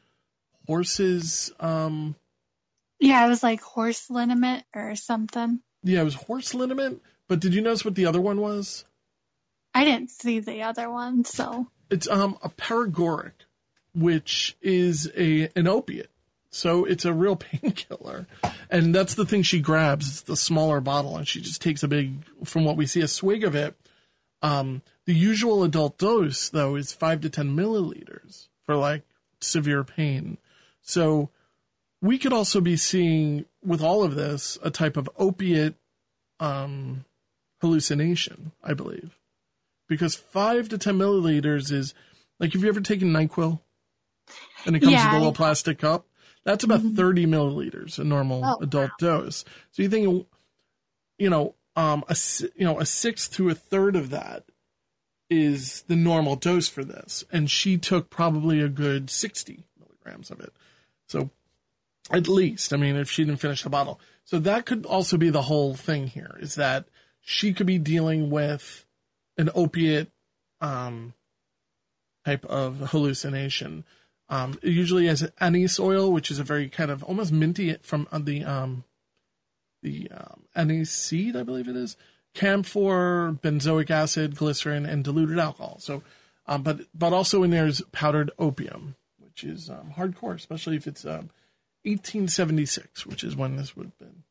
horses, um, Yeah, it was like horse liniment or something. yeah, it was horse liniment, but did you notice what the other one was? I didn't see the other one, so. It's, um, a paregoric, which is a, an opiate. So it's a real painkiller. And that's the thing she grabs. It's the smaller bottle, and she just takes a big, from what we see, a swig of it. Um, the usual adult dose, though, is five to ten milliliters for, like, severe pain. So we could also be seeing, with all of this, a type of opiate um, hallucination, I believe. Because five to ten milliliters is, like, have you ever taken NyQuil? And it comes Yeah, with a little I- plastic cup? That's about thirty milliliters, a normal Oh, adult dose. So you think, you know, um, a, si- you know, a sixth to a third of that is the normal dose for this. And she took probably a good sixty milligrams of it. So at least, I mean, if she didn't finish the bottle. So that could also be the whole thing here, is that she could be dealing with an opiate um, type of hallucination. Um, it usually has anise oil, which is a very kind of almost minty from uh, the um, the um, anise seed, I believe it is, camphor, benzoic acid, glycerin, and diluted alcohol. So, um, but but also in there is powdered opium, which is um, hardcore, especially if it's um, eighteen seventy-six, which is when this would have been.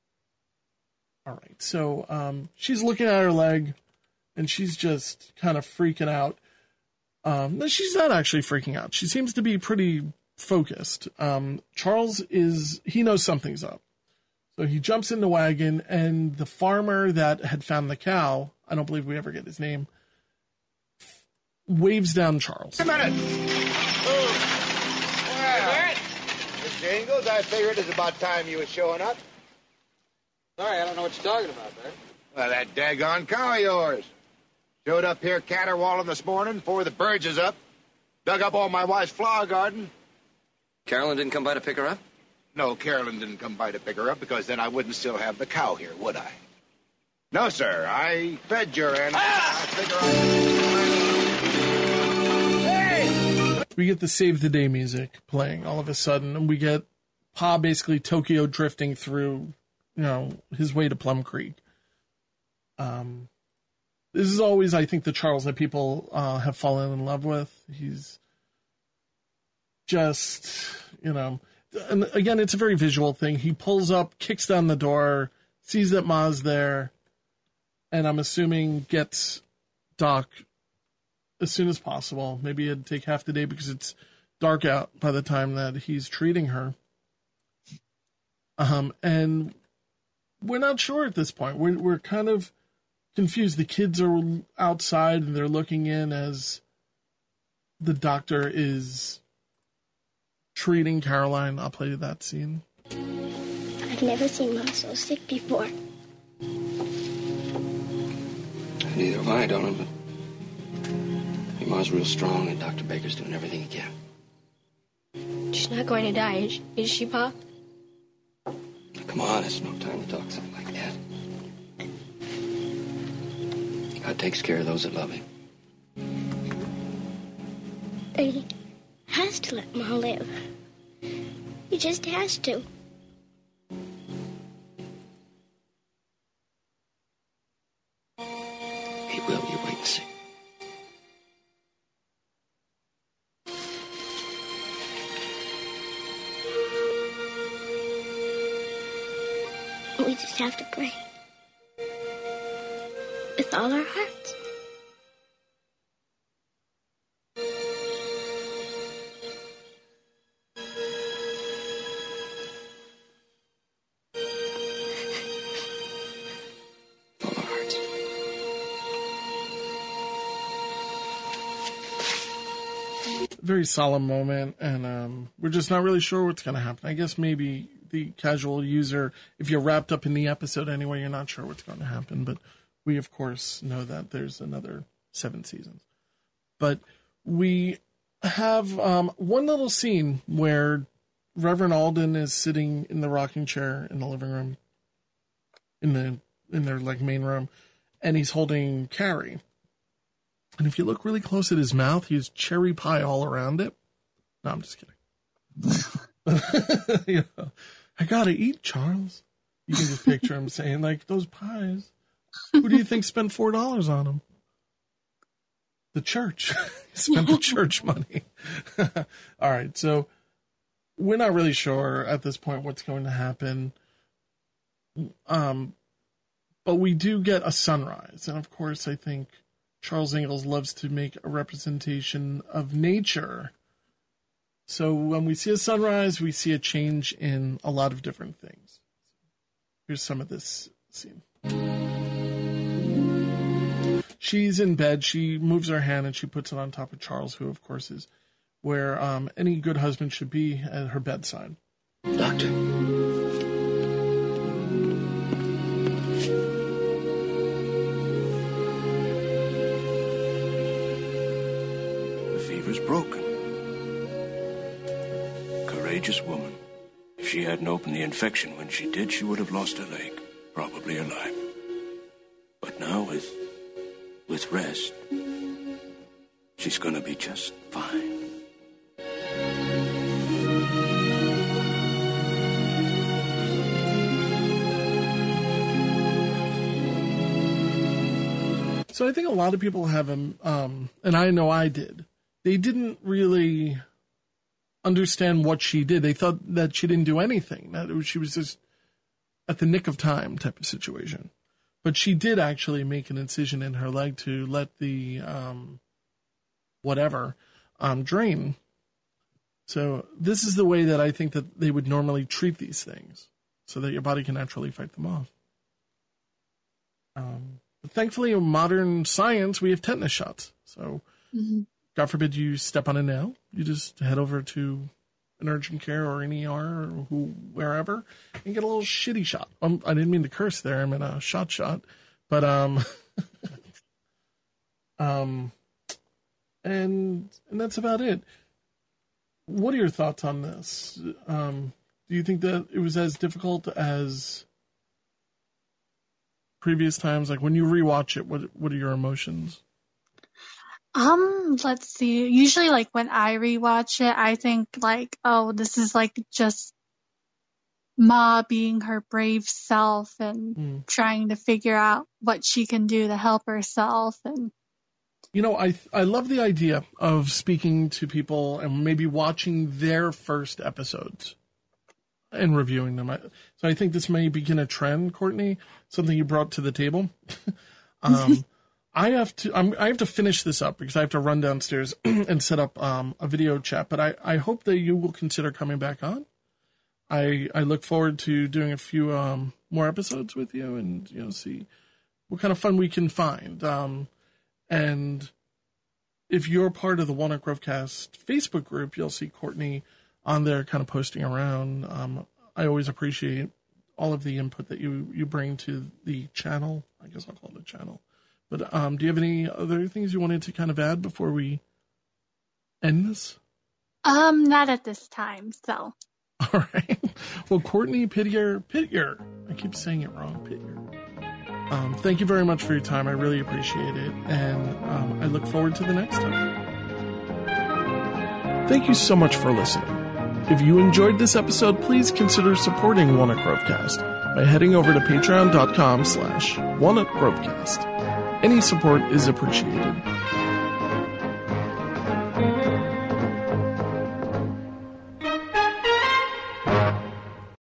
All right, so um, she's looking at her leg, and she's just kind of freaking out. Um, no, she's not actually freaking out. She seems to be pretty focused. Um, Charles is, he knows something's up. So he jumps in the wagon, and the farmer that had found the cow, I don't believe we ever get his name, waves down Charles. Wait a minute. Well, Mister Ingalls, I figured it's about time you was showing up. Sorry, I don't know what you're talking about there. Well, that daggone cow of yours. Showed up here caterwauling this morning before the birds is up. Dug up all my wife's flower garden. Carolyn didn't come by to pick her up? No, Carolyn didn't come by to pick her up because then I wouldn't still have the cow here, would I? No, sir. I fed your animal. I figure I... We get the Save the Day music playing all of a sudden, and we get Pa basically Tokyo drifting through, you know, his way to Plum Creek. Um, this is always, I think, the Charles that people uh, have fallen in love with. He's just, you know, and again, it's a very visual thing. He pulls up, kicks down the door, sees that Ma's there, and I'm assuming gets Doc as soon as possible. Maybe it'd take half the day because it's dark out by the time that he's treating her. Um, and we're not sure at this point. We're we're kind of confused. The kids are outside and they're looking in as the doctor is treating Caroline. I'll play you that scene. I've never seen Mom so sick before. Neither have I, Donovan. Your mom's real strong, and Doctor Baker's doing everything he can. She's not going to die, is, is she, Pop? Come on, it's no time to talk something like that. God takes care of those that love him. He has to let Ma live. He just has to. He will. You wait and see. We just have to pray. With all our hearts. All our hearts. Very solemn moment, and um, we're just not really sure what's going to happen. I guess maybe the casual user, if you're wrapped up in the episode anyway, you're not sure what's going to happen. But we, of course, know that there's another seven seasons. But we have um, one little scene where Reverend Alden is sitting in the rocking chair in the living room, in the in their like main room, and he's holding Carrie. And if you look really close at his mouth, he has cherry pie all around it. No, I'm just kidding. You know, I gotta eat, Charles. You can just picture him saying, like, those pies. Who do you think spent four dollars on them? The church. He spent the church money. All right, so we're not really sure at this point what's going to happen. Um, but we do get a sunrise. And, of course, I think Charles Ingalls loves to make a representation of nature. So when we see a sunrise, we see a change in a lot of different things. Here's some of this scene. She's in bed. She moves her hand and she puts it on top of Charles, who, of course, is where um, any good husband should be, at her bedside. Doctor. The fever's broken. Courageous woman. If she hadn't opened the infection when she did, she would have lost her leg. Probably her life. But now with, with rest, she's gonna be just fine. So I think a lot of people have, um, um, and I know I did, they didn't really understand what she did. They thought that she didn't do anything, that it was, she was just at the nick of time type of situation. But she did actually make an incision in her leg to let the um, whatever um, drain. So this is the way that I think that they would normally treat these things, so that your body can naturally fight them off. Um, but thankfully, in modern science, we have tetanus shots. So Mm-hmm. God forbid you step on a nail, you just head over to an urgent care or an E R or who, wherever, and get a little shitty shot. Um, I didn't mean to curse there. I meant a shot shot. But, um, um, and, and that's about it. What are your thoughts on this? Um, do you think that it was as difficult as previous times? Like when you rewatch it, what, what are your emotions? Um, let's see. Usually, like, when I rewatch it, I think, like, oh, this is, like, just Ma being her brave self and Mm. trying to figure out what she can do to help herself. And You know, I I love the idea of speaking to people and maybe watching their first episodes and reviewing them. I, so I think this may begin a trend, Courtney, something you brought to the table. um, I have to I'm, I have to finish this up because I have to run downstairs and set up um, a video chat. But I, I hope that you will consider coming back on. I I look forward to doing a few um, more episodes with you and, you know, see what kind of fun we can find. Um, and if you're part of the Walnut Grovecast Facebook group, you'll see Courtney on there kind of posting around. Um, I always appreciate all of the input that you, you bring to the channel. I guess I'll call it a channel. But um, do you have any other things you wanted to kind of add before we end this? Um, not at this time, so. All right. Well, Courtney Pittier, Pittier, I keep saying it wrong, Pittier. Um, thank you very much for your time. I really appreciate it. And um, I look forward to the next time. Thank you so much for listening. If you enjoyed this episode, please consider supporting Walnut Grovecast by heading over to patreon.com slash Walnut Grovecast. Any support is appreciated.